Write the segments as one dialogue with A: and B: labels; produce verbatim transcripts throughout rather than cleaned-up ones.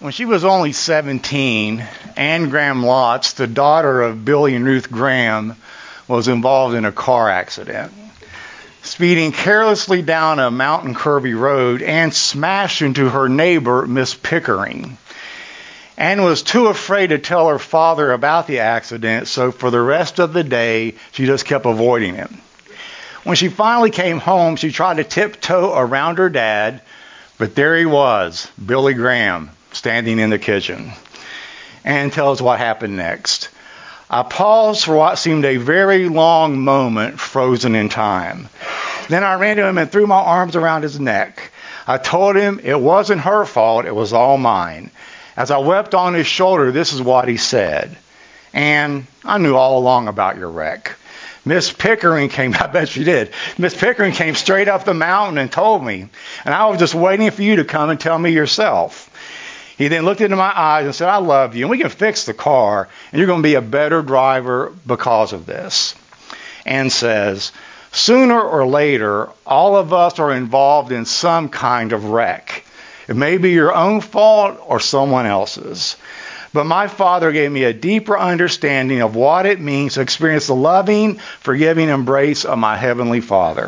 A: When she was only seventeen, Anne Graham Lotz, the daughter of Billy and Ruth Graham, was involved in a car accident. Speeding carelessly down a mountain curvy road, Anne smashed into her neighbor, Miss Pickering. Anne was too afraid to tell her father about the accident, so for the rest of the day, she just kept avoiding him. When she finally came home, she tried to tiptoe around her dad, but there he was, Billy Graham, standing in the kitchen. Anne tells what happened next. I paused for what seemed a very long moment, frozen in time. Then I ran to him and threw my arms around his neck. I told him it wasn't her fault, it was all mine. As I wept on his shoulder, this is what he said. Anne, I knew all along about your wreck. Miss Pickering came, I bet she did. Miss Pickering came straight up the mountain and told me. And I was just waiting for you to come and tell me yourself. He then looked into my eyes and said, I love you, and we can fix the car, and you're going to be a better driver because of this. Anne says, sooner or later, all of us are involved in some kind of wreck. It may be your own fault or someone else's. But my Father gave me a deeper understanding of what it means to experience the loving, forgiving embrace of my Heavenly Father.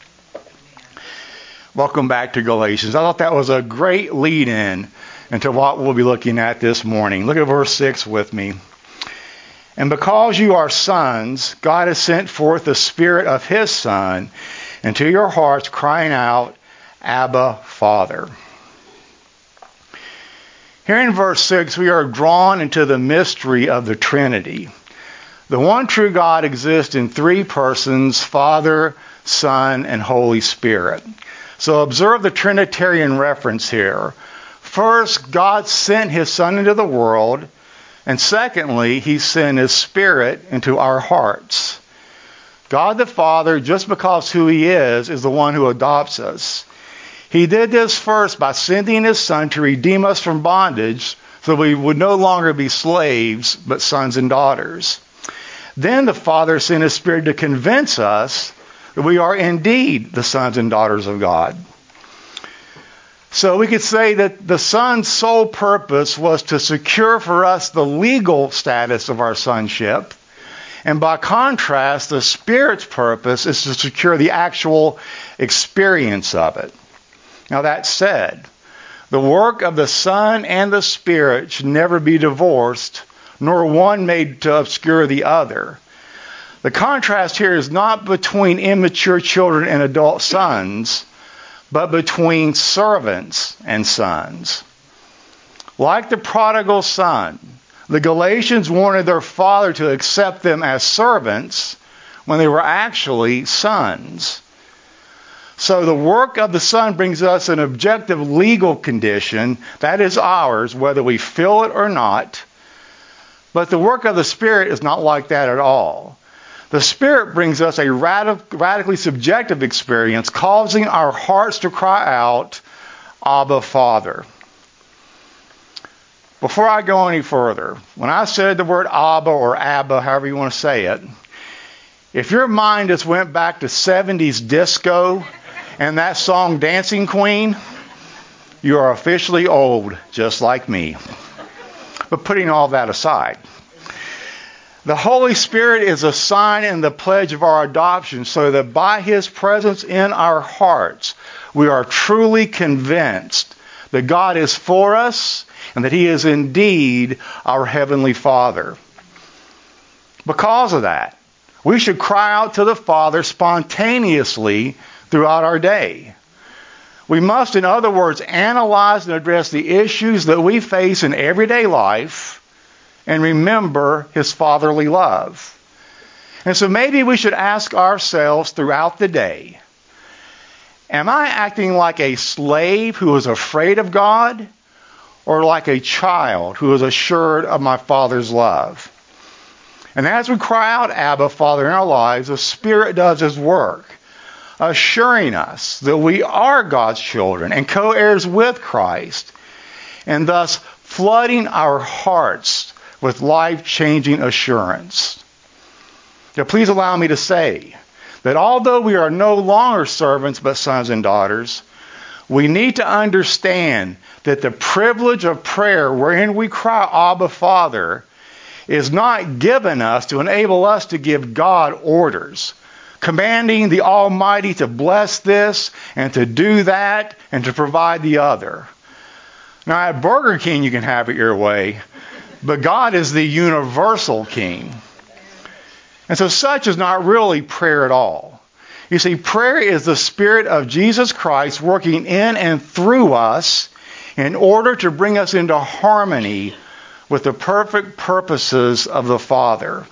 A: Welcome back to Galatians. I thought that was a great lead-in into what we'll be looking at this morning. Look at verse six with me. And because you are sons, God has sent forth the Spirit of His Son into your hearts, crying out, Abba, Father. Here in verse six, we are drawn into the mystery of the Trinity. The one true God exists in three persons, Father, Son, and Holy Spirit. So observe the Trinitarian reference here. First, God sent His Son into the world, and secondly, He sent His Spirit into our hearts. God the Father, just because who He is, is the one who adopts us. He did this first by sending His Son to redeem us from bondage so we would no longer be slaves, but sons and daughters. Then the Father sent His Spirit to convince us that we are indeed the sons and daughters of God. So we could say that the Son's sole purpose was to secure for us the legal status of our sonship. And by contrast, the Spirit's purpose is to secure the actual experience of it. Now that said, the work of the Son and the Spirit should never be divorced, nor one made to obscure the other. The contrast here is not between immature children and adult sons, but between servants and sons. Like the prodigal son, the Galatians wanted their father to accept them as servants when they were actually sons. So the work of the Son brings us an objective legal condition that is ours, whether we feel it or not. But the work of the Spirit is not like that at all. The Spirit brings us a radic- radically subjective experience, causing our hearts to cry out, Abba, Father. Before I go any further, when I said the word Abba or Abba, however you want to say it, if your mind just went back to seventies disco and that song Dancing Queen, you are officially old, just like me. But putting all that aside, the Holy Spirit is a sign and the pledge of our adoption, so that by His presence in our hearts, we are truly convinced that God is for us and that He is indeed our Heavenly Father. Because of that, we should cry out to the Father spontaneously throughout our day. We must, in other words, analyze and address the issues that we face in everyday life and remember His fatherly love. And so maybe we should ask ourselves throughout the day, am I acting like a slave who is afraid of God, or like a child who is assured of my Father's love? And as we cry out, Abba, Father, in our lives, the Spirit does His work, assuring us that we are God's children and co-heirs with Christ, and thus flooding our hearts with life-changing assurance. Now, please allow me to say that although we are no longer servants but sons and daughters, we need to understand that the privilege of prayer wherein we cry, Abba, Father, is not given us to enable us to give God orders, commanding the Almighty to bless this and to do that and to provide the other. Now, at Burger King, you can have it your way, but God is the universal King. And so such is not really prayer at all. You see, prayer is the Spirit of Jesus Christ working in and through us in order to bring us into harmony with the perfect purposes of the Father.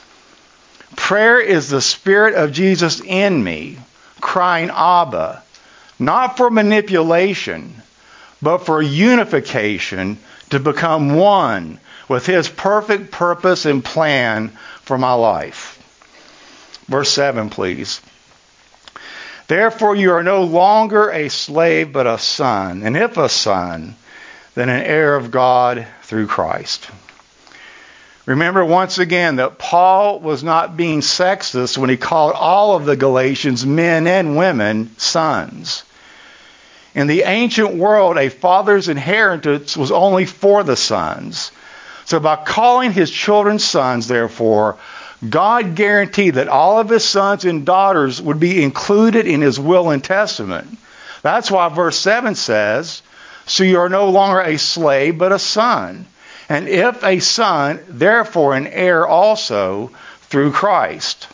A: Prayer is the Spirit of Jesus in me, crying Abba, not for manipulation, but for unification to become one with His perfect purpose and plan for my life. Verse seven, please. Therefore you are no longer a slave, but a son, and if a son, then an heir of God through Christ. Remember once again that Paul was not being sexist when he called all of the Galatians, men and women, sons. In the ancient world, a father's inheritance was only for the sons. So by calling his children sons, therefore, God guaranteed that all of his sons and daughters would be included in his will and testament. That's why verse seven says, so you are no longer a slave, but a son. And if a son, therefore an heir also through Christ.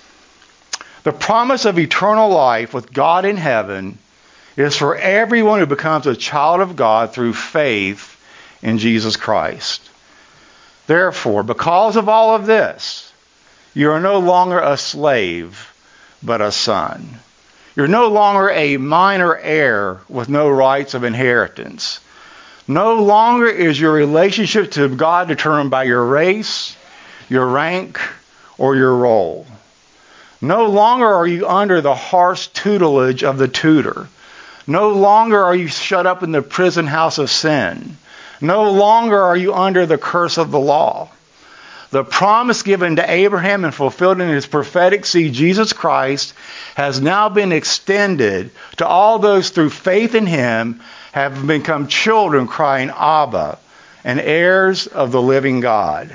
A: The promise of eternal life with God in heaven is for everyone who becomes a child of God through faith in Jesus Christ. Therefore, because of all of this, you are no longer a slave, but a son. You're no longer a minor heir with no rights of inheritance. No longer is your relationship to God determined by your race, your rank, or your role. No longer are you under the harsh tutelage of the tutor. No longer are you shut up in the prison house of sin. No longer are you under the curse of the law. The promise given to Abraham and fulfilled in his prophetic seed, Jesus Christ, has now been extended to all those through faith in him have become children crying, Abba, and heirs of the living God.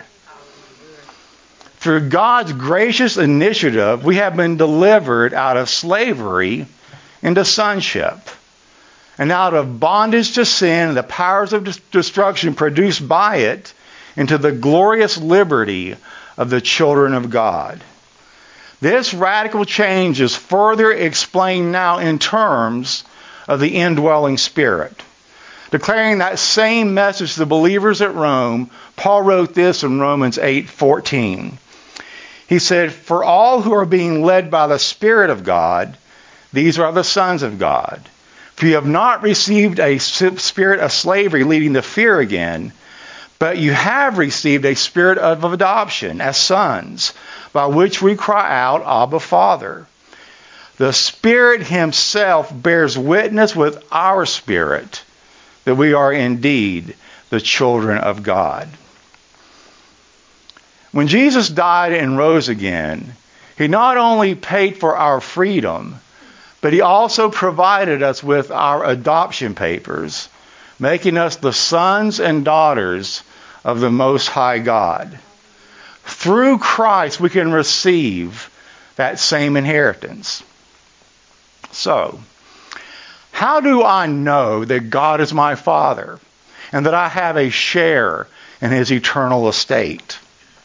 A: Through God's gracious initiative, we have been delivered out of slavery into sonship, and out of bondage to sin and the powers of destruction produced by it, into the glorious liberty of the children of God. This radical change is further explained now in terms of the indwelling Spirit. Declaring that same message to the believers at Rome, Paul wrote this in Romans eight fourteen. He said, for all who are being led by the Spirit of God, these are the sons of God. For you have not received a spirit of slavery leading to fear again, but you have received a spirit of adoption as sons, by which we cry out, Abba, Father. The Spirit himself bears witness with our spirit that we are indeed the children of God. When Jesus died and rose again, he not only paid for our freedom, but he also provided us with our adoption papers, making us the sons and daughters of the Most High God. Through Christ, we can receive that same inheritance. So, how do I know that God is my Father and that I have a share in his eternal estate?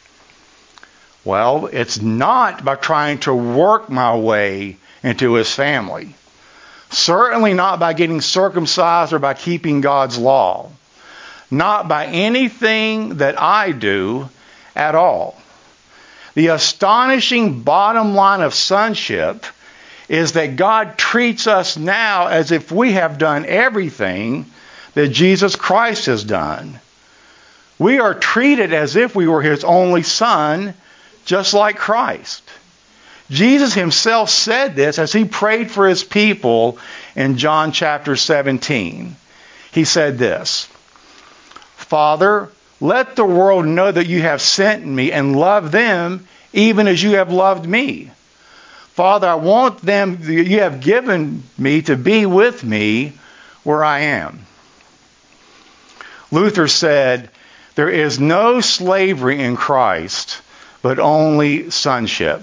A: Well, it's not by trying to work my way into his family. Certainly not by getting circumcised or by keeping God's law. Not by anything that I do at all. The astonishing bottom line of sonship is that God treats us now as if we have done everything that Jesus Christ has done. We are treated as if we were his only son, just like Christ. Jesus himself said this as he prayed for his people in John chapter seventeen. He said this, Father, let the world know that you have sent me and love them even as you have loved me. Father, I want them, you have given me to be with me where I am. Luther said, there is no slavery in Christ, but only sonship.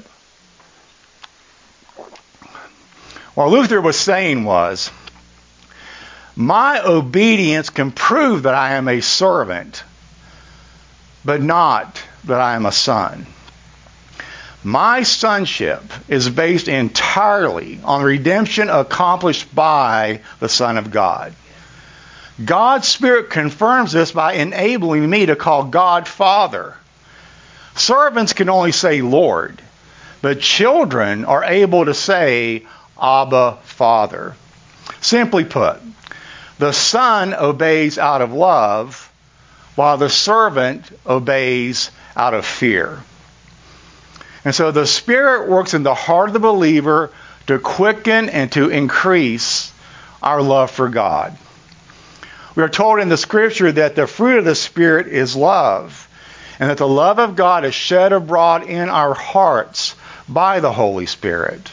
A: What Luther was saying was, my obedience can prove that I am a servant, but not that I am a son. My sonship is based entirely on redemption accomplished by the Son of God. God's Spirit confirms this by enabling me to call God Father. Servants can only say Lord, but children are able to say Abba, Father. Simply put, the Son obeys out of love, while the servant obeys out of fear. And so the Spirit works in the heart of the believer to quicken and to increase our love for God. We are told in the Scripture that the fruit of the Spirit is love, and that the love of God is shed abroad in our hearts by the Holy Spirit.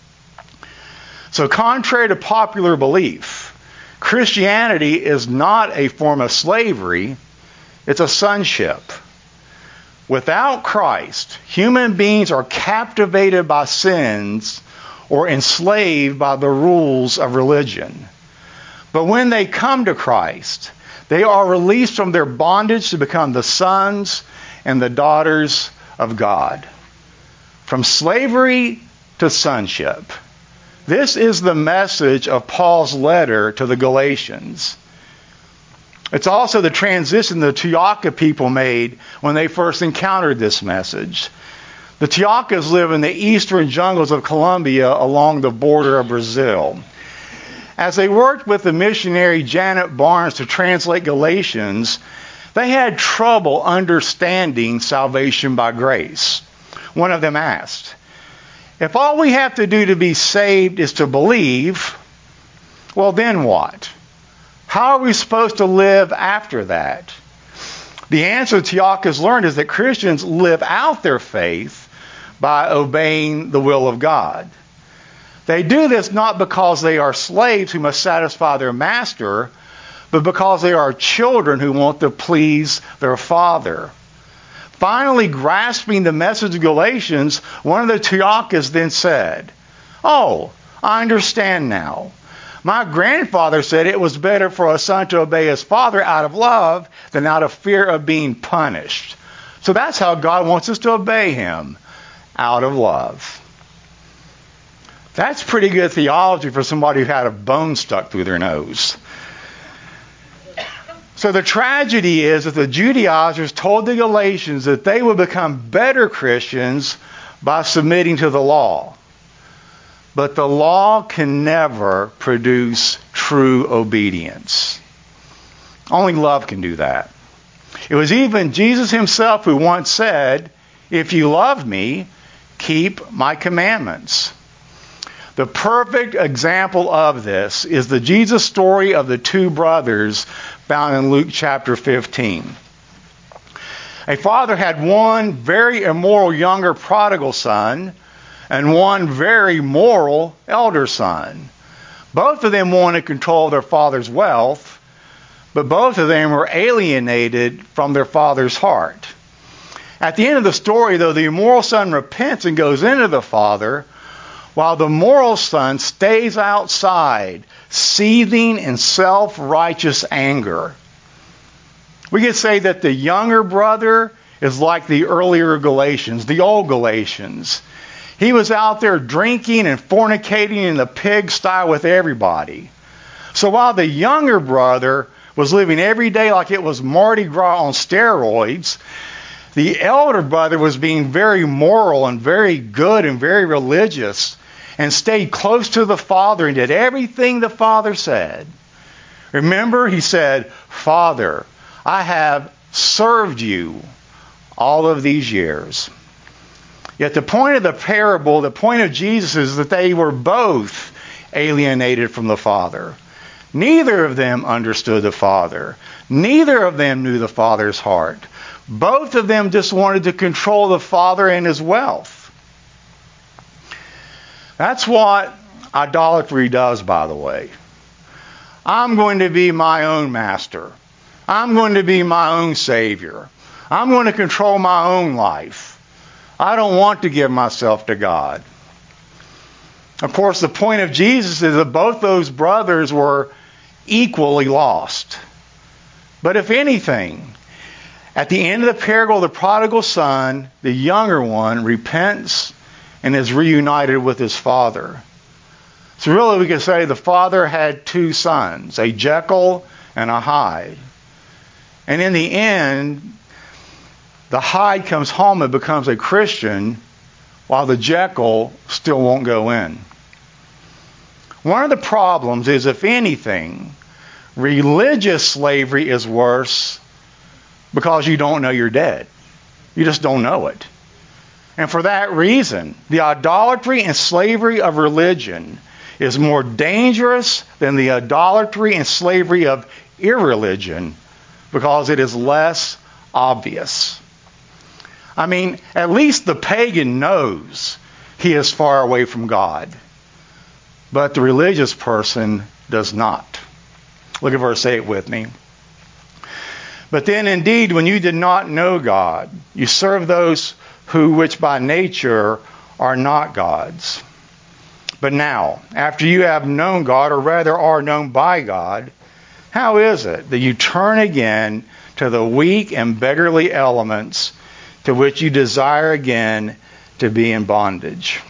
A: So contrary to popular belief, Christianity is not a form of slavery, it's a sonship. Without Christ, human beings are captivated by sins or enslaved by the rules of religion. But when they come to Christ, they are released from their bondage to become the sons and the daughters of God. From slavery to sonship. This is the message of Paul's letter to the Galatians. It's also the transition the Tuiaka people made when they first encountered this message. The Tuiakas live in the eastern jungles of Colombia along the border of Brazil. As they worked with the missionary Janet Barnes to translate Galatians, they had trouble understanding salvation by grace. One of them asked, if all we have to do to be saved is to believe, well then what? How are we supposed to live after that? The answer Tuiakas learned is that Christians live out their faith by obeying the will of God. They do this not because they are slaves who must satisfy their master, but because they are children who want to please their father. Finally grasping the message of Galatians, one of the Tuiakas then said, oh, I understand now. My grandfather said it was better for a son to obey his father out of love than out of fear of being punished. So that's how God wants us to obey him, out of love. That's pretty good theology for somebody who had a bone stuck through their nose. So the tragedy is that the Judaizers told the Galatians that they would become better Christians by submitting to the law. But the law can never produce true obedience. Only love can do that. It was even Jesus himself who once said, if you love me, keep my commandments. The perfect example of this is the Jesus story of the two brothers found in Luke chapter fifteen. A father had one very immoral younger prodigal son and one very moral elder son. Both of them wanted control of their father's wealth, but both of them were alienated from their father's heart. At the end of the story, though, the immoral son repents and goes into the father, while the moral son stays outside, seething in self-righteous anger. We could say that the younger brother is like the earlier Galatians, the old Galatians. He was out there drinking and fornicating in the pigsty with everybody. So while the younger brother was living every day like it was Mardi Gras on steroids, the elder brother was being very moral and very good and very religious and stayed close to the Father and did everything the Father said. Remember, he said, Father, I have served you all of these years. Yet the point of the parable, the point of Jesus is that they were both alienated from the Father. Neither of them understood the Father. Neither of them knew the Father's heart. Both of them just wanted to control the Father and his wealth. That's what idolatry does, by the way. I'm going to be my own master. I'm going to be my own savior. I'm going to control my own life. I don't want to give myself to God. Of course, the point of Jesus is that both those brothers were equally lost. But if anything, at the end of the parable of the prodigal son, the younger one repents and is reunited with his father. So really we could say the father had two sons, a Jekyll and a Hyde. And in the end, the Hyde comes home and becomes a Christian, while the Jekyll still won't go in. One of the problems is, if anything, religious slavery is worse because you don't know you're dead. You just don't know it. And for that reason, the idolatry and slavery of religion is more dangerous than the idolatry and slavery of irreligion because it is less obvious. I mean, at least the pagan knows he is far away from God, but the religious person does not. Look at verse eight with me. But then indeed, when you did not know God, you served those who which by nature are not gods. But now, after you have known God, or rather are known by God, how is it that you turn again to the weak and beggarly elements to which you desire again to be in bondage?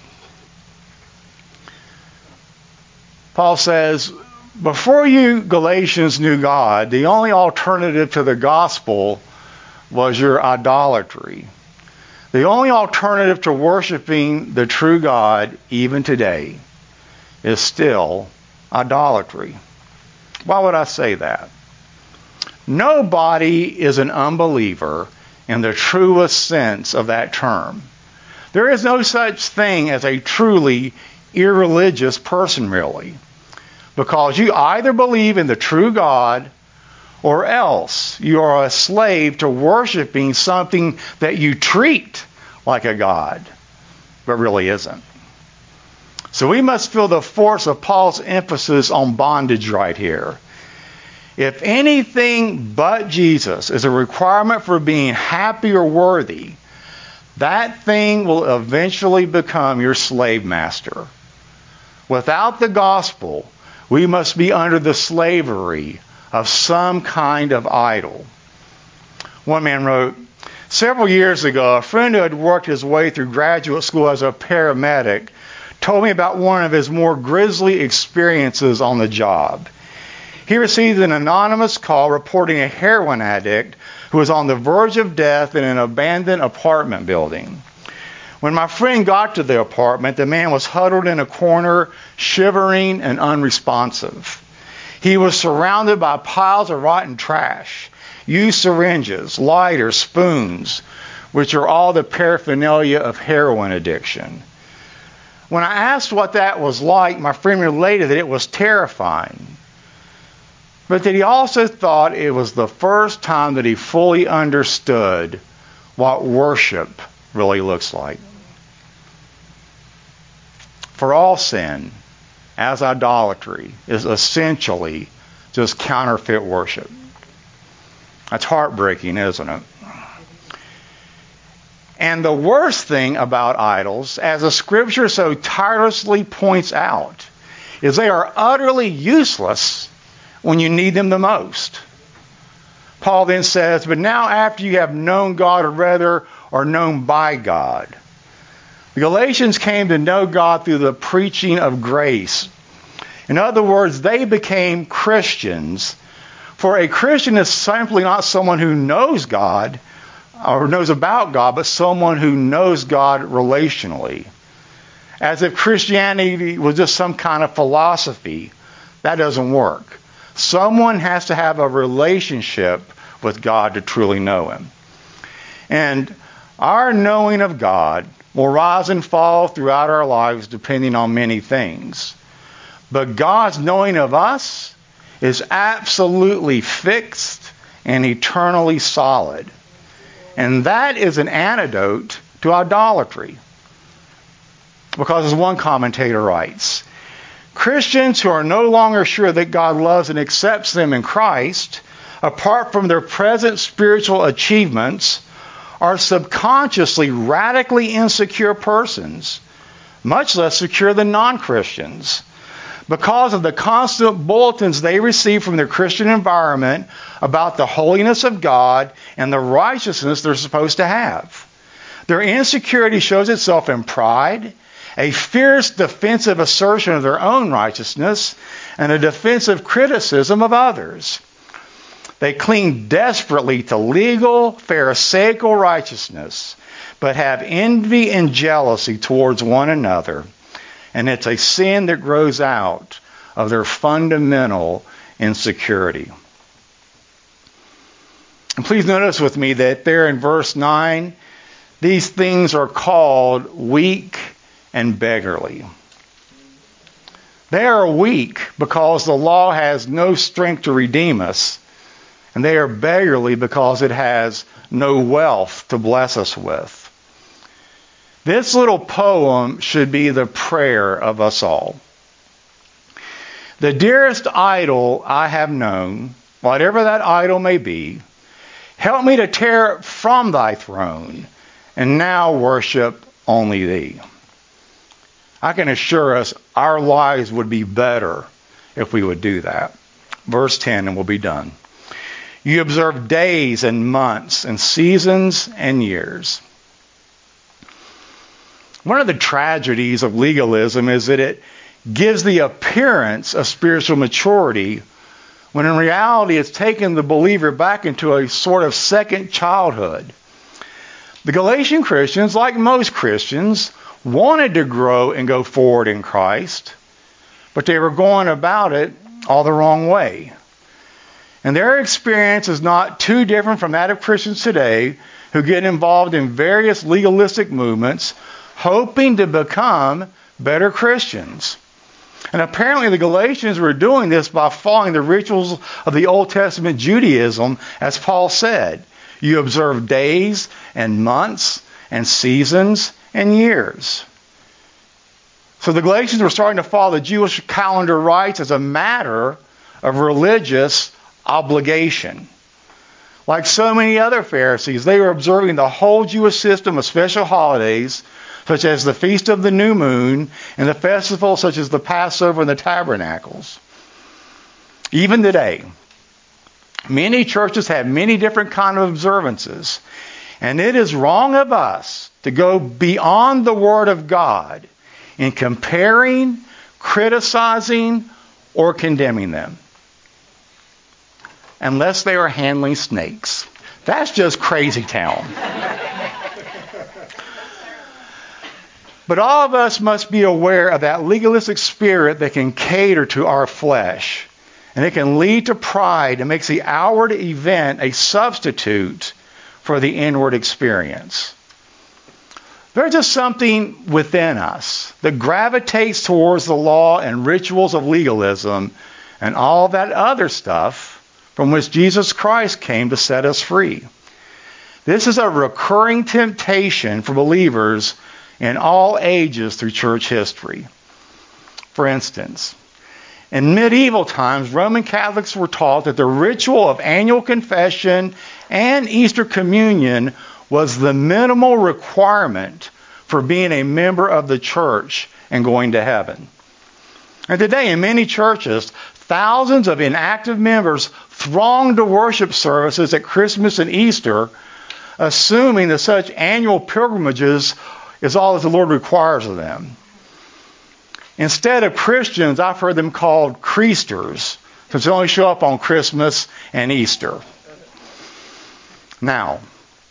A: Paul says, before you Galatians knew God, the only alternative to the gospel was your idolatry. The only alternative to worshiping the true God, even today, is still idolatry. Why would I say that? Nobody is an unbeliever in the truest sense of that term. There is no such thing as a truly irreligious person, really, because you either believe in the true God or else you are a slave to worshiping something that you treat like a god, but really isn't. So we must feel the force of Paul's emphasis on bondage right here. If anything but Jesus is a requirement for being happy or worthy, that thing will eventually become your slave master. Without the gospel, we must be under the slavery of some kind of idol. One man wrote, several years ago, a friend who had worked his way through graduate school as a paramedic told me about one of his more grisly experiences on the job. He received an anonymous call reporting a heroin addict who was on the verge of death in an abandoned apartment building. When my friend got to the apartment, the man was huddled in a corner, shivering and unresponsive. He was surrounded by piles of rotten trash, used syringes, lighters, spoons, which are all the paraphernalia of heroin addiction. When I asked what that was like, my friend related that it was terrifying, but that he also thought it was the first time that he fully understood what worship really looks like. For all sin, as idolatry, is essentially just counterfeit worship. That's heartbreaking, isn't it? And the worst thing about idols, as the Scripture so tirelessly points out, is they are utterly useless when you need them the most. Paul then says, but now after you have known God, or rather are known by God. The Galatians came to know God through the preaching of grace. In other words, they became Christians. For a Christian is simply not someone who knows God or knows about God, but someone who knows God relationally. As if Christianity was just some kind of philosophy. That doesn't work. Someone has to have a relationship with God to truly know Him. And our knowing of God will rise and fall throughout our lives depending on many things. But God's knowing of us is absolutely fixed and eternally solid. And that is an antidote to idolatry. Because as one commentator writes, Christians who are no longer sure that God loves and accepts them in Christ, apart from their present spiritual achievements, are subconsciously radically insecure persons, much less secure than non-Christians, because of the constant bulletins they receive from their Christian environment about the holiness of God and the righteousness they're supposed to have. Their insecurity shows itself in pride, a fierce defensive assertion of their own righteousness, and a defensive criticism of others. They cling desperately to legal, pharisaical righteousness, but have envy and jealousy towards one another. And it's a sin that grows out of their fundamental insecurity. And please notice with me that there in verse nine, these things are called weak and beggarly. They are weak because the law has no strength to redeem us, and they are beggarly because it has no wealth to bless us with. This little poem should be the prayer of us all. The dearest idol I have known, whatever that idol may be, help me to tear it from thy throne, and now worship only thee. I can assure us our lives would be better if we would do that. Verse ten, and we'll be done. You observe days and months and seasons and years. One of the tragedies of legalism is that it gives the appearance of spiritual maturity when in reality it's taken the believer back into a sort of second childhood. The Galatian Christians, like most Christians, wanted to grow and go forward in Christ, but they were going about it all the wrong way. And their experience is not too different from that of Christians today who get involved in various legalistic movements, hoping to become better Christians. And apparently the Galatians were doing this by following the rituals of the Old Testament Judaism, as Paul said. You observe days and months and seasons and years. So the Galatians were starting to follow the Jewish calendar rites as a matter of religious obligation. Like so many other Pharisees, they were observing the whole Jewish system of special holidays, such as the Feast of the New Moon and the festivals such as the Passover and the Tabernacles. Even today, many churches have many different kinds of observances, and it is wrong of us to go beyond the Word of God in comparing, criticizing, or condemning them, unless they are handling snakes. That's just crazy town. But all of us must be aware of that legalistic spirit that can cater to our flesh. And it can lead to pride and makes the outward event a substitute for the inward experience. There's just something within us that gravitates towards the law and rituals of legalism and all that other stuff from which Jesus Christ came to set us free. This is a recurring temptation for believers in all ages through church history. For instance, in medieval times, Roman Catholics were taught that the ritual of annual confession and Easter communion was the minimal requirement for being a member of the church and going to heaven. And today, in many churches, thousands of inactive members throng to worship services at Christmas and Easter, assuming that such annual pilgrimages is all that the Lord requires of them. Instead of Christians, I've heard them called creasters, because they only show up on Christmas and Easter. Now,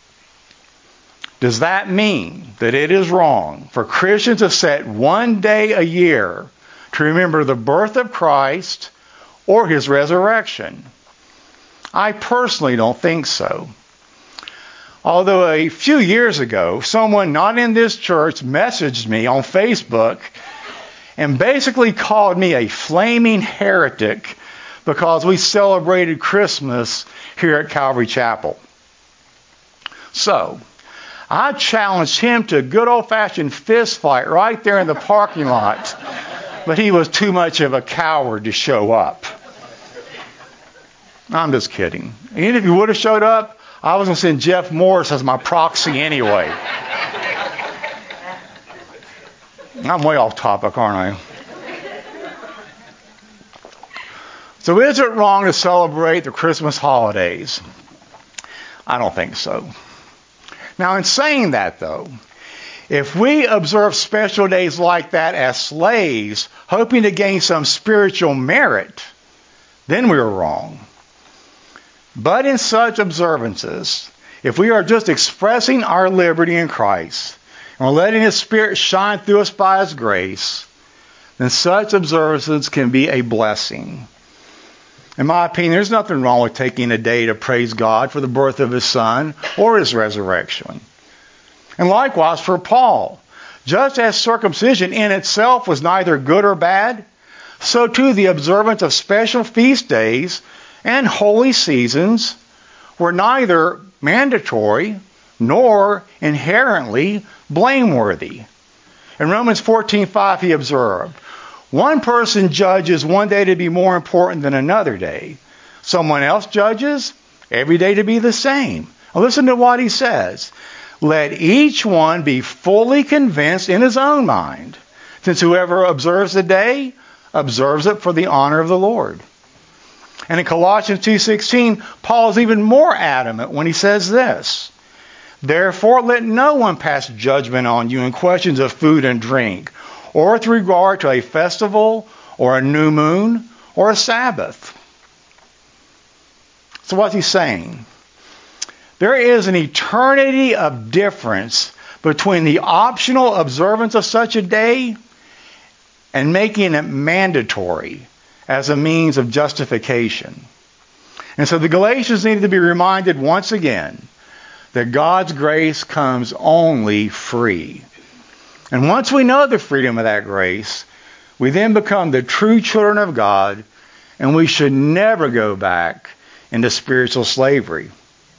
A: does that mean that it is wrong for Christians to set one day a year to remember the birth of Christ or His resurrection? I personally don't think so. Although a few years ago, someone not in this church messaged me on Facebook and basically called me a flaming heretic because we celebrated Christmas here at Calvary Chapel. So, I challenged him to a good old-fashioned fist fight right there in the parking lot but he was too much of a coward to show up. I'm just kidding. Even if he would have showed up, I was going to send Jeff Morris as my proxy anyway. I'm way off topic, aren't I? So is it wrong to celebrate the Christmas holidays? I don't think so. Now, in saying that, though, if we observe special days like that as slaves, hoping to gain some spiritual merit, then we are wrong. But in such observances, if we are just expressing our liberty in Christ, and we're letting His Spirit shine through us by His grace, then such observances can be a blessing. In my opinion, there's nothing wrong with taking a day to praise God for the birth of His Son or His resurrection. And likewise for Paul, just as circumcision in itself was neither good or bad, so too the observance of special feast days and holy seasons were neither mandatory nor inherently blameworthy. In Romans fourteen five, he observed, one person judges one day to be more important than another day. Someone else judges every day to be the same. Now listen to what he says. Let each one be fully convinced in his own mind, since whoever observes the day observes it for the honor of the Lord. And in Colossians two sixteen, Paul is even more adamant when he says this. Therefore, let no one pass judgment on you in questions of food and drink, or with regard to a festival, or a new moon, or a Sabbath. So what's he saying? There is an eternity of difference between the optional observance of such a day and making it mandatory as a means of justification. And so the Galatians needed to be reminded once again that God's grace comes only free. And once we know the freedom of that grace, we then become the true children of God, and we should never go back into spiritual slavery.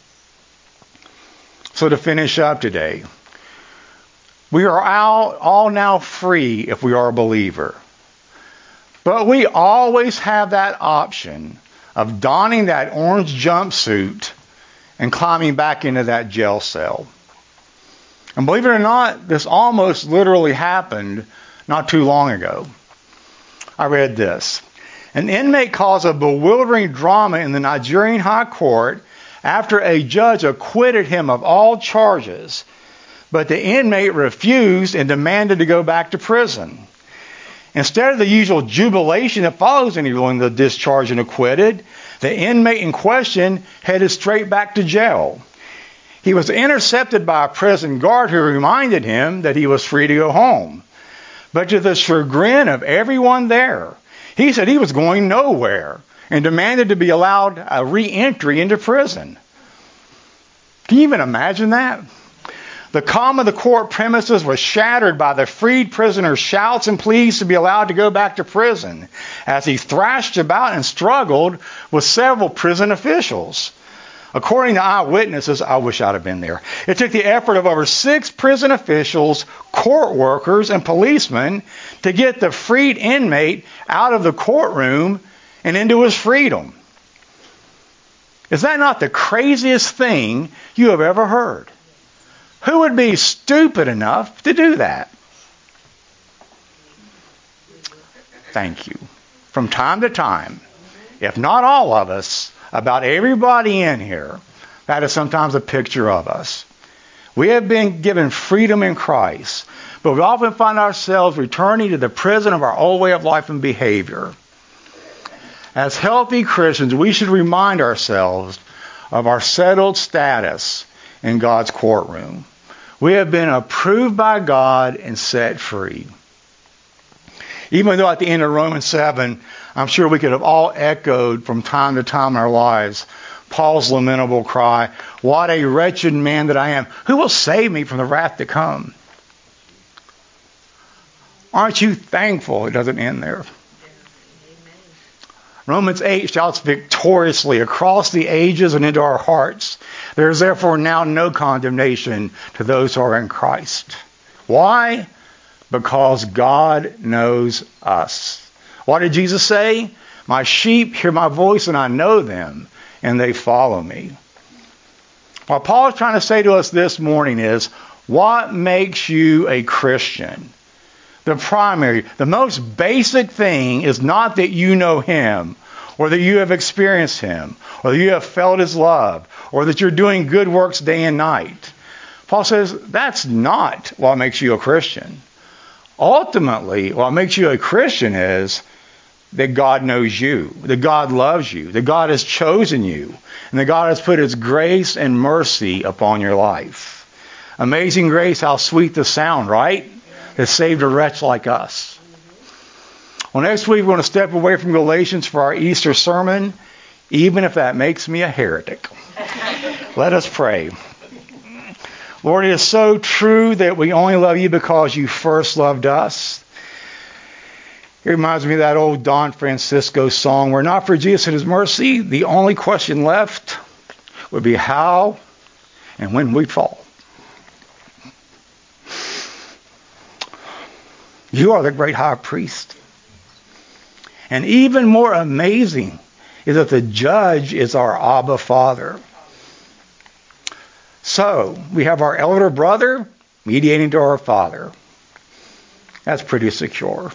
A: So to finish up today, we are all, all now free if we are a believer. But we always have that option of donning that orange jumpsuit and climbing back into that jail cell. And believe it or not, this almost literally happened not too long ago. I read this. An inmate caused a bewildering drama in the Nigerian High Court after a judge acquitted him of all charges, but the inmate refused and demanded to go back to prison. Instead of the usual jubilation that follows any ruling of discharged and acquitted, the inmate in question headed straight back to jail. He was intercepted by a prison guard who reminded him that he was free to go home. But to the chagrin of everyone there, he said he was going nowhere and demanded to be allowed a re-entry into prison. Can you even imagine that? The calm of the court premises was shattered by the freed prisoner's shouts and pleas to be allowed to go back to prison as he thrashed about and struggled with several prison officials. According to eyewitnesses, I wish I'd have been there, it took the effort of over six prison officials, court workers, and policemen to get the freed inmate out of the courtroom and into his freedom. Is that not the craziest thing you have ever heard? Who would be stupid enough to do that? Thank you. From time to time, if not all of us, about everybody in here, that is sometimes a picture of us. We have been given freedom in Christ, but we often find ourselves returning to the prison of our old way of life and behavior. As healthy Christians, we should remind ourselves of our settled status in God's courtroom. We have been approved by God and set free. Even though at the end of Romans seven, I'm sure we could have all echoed from time to time in our lives Paul's lamentable cry, "What a wretched man that I am! Who will save me from the wrath to come?" Aren't you thankful it doesn't end there? Romans eight shouts victoriously across the ages and into our hearts. There is therefore now no condemnation to those who are in Christ. Why? Because God knows us. What did Jesus say? My sheep hear my voice and I know them and they follow me. What Paul is trying to say to us this morning is, what makes you a Christian? The primary, the most basic thing is not that you know him, or that you have experienced him, or that you have felt his love, or that you're doing good works day and night. Paul says that's not what makes you a Christian. Ultimately, what makes you a Christian is that God knows you, that God loves you, that God has chosen you, and that God has put his grace and mercy upon your life. Amazing grace, how sweet the sound, right? That saved a wretch like us. Well, next week we're going to step away from Galatians for our Easter sermon, even if that makes me a heretic. Let us pray. Lord, it is so true that we only love you because you first loved us. It reminds me of that old Don Francisco song, were not for Jesus and his mercy, the only question left would be how and when we fall. You are the great high priest. And even more amazing is that the judge is our Abba Father. So, we have our elder brother mediating to our Father. That's pretty secure.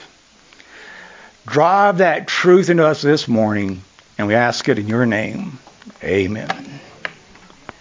A: Drive that truth into us this morning, and we ask it in your name. Amen.